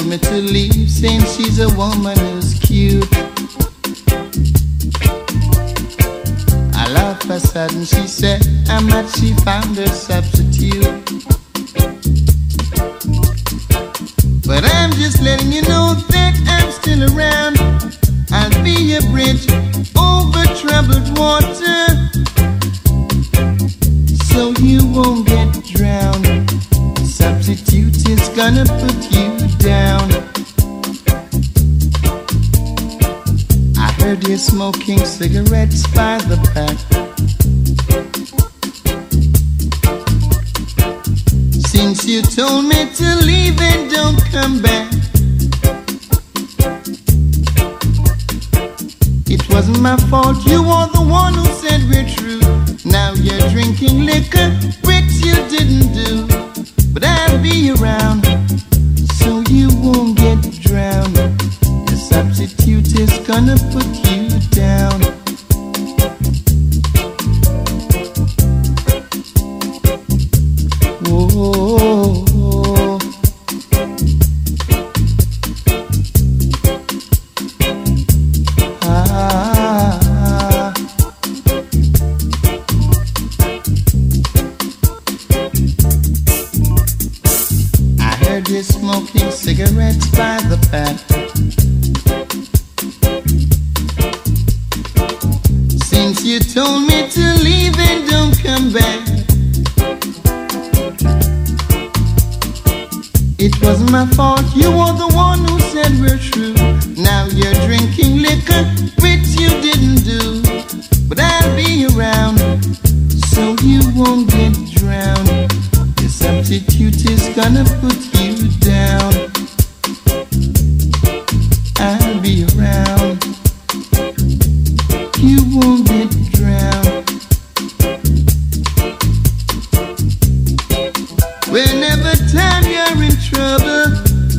me to leave, saying she's a woman who's cute. All of a sudden she said how much she found her substitute. But I'm just letting you know that I'm still around. I'll be a bridge over troubled water, so you won't get drowned. Substitute is gonna put you down. I heard you smoking cigarettes by the pack. Since you told me to leave and don't come back, it wasn't my fault, you were the one who said we're true. Now you're drinking liquor, which you didn't do. But I'll be around, so you won't get drowned. The substitute is gonna put you down. Whoa. You're smoking cigarettes by the pack. Since you told me to leave and don't come back, it wasn't my fault, you were the one who said we're true. Now you're drinking liquor, which you didn't do. But I'll be around, so you won't get drowned. The substitute is gonna put you down. I'll be around, you won't get drowned. Whenever time you're in trouble,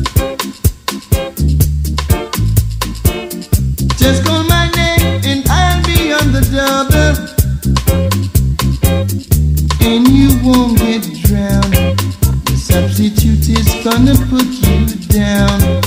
just call my name and I'll be on the double, and you won't get drowned. The substitute is gonna put you down.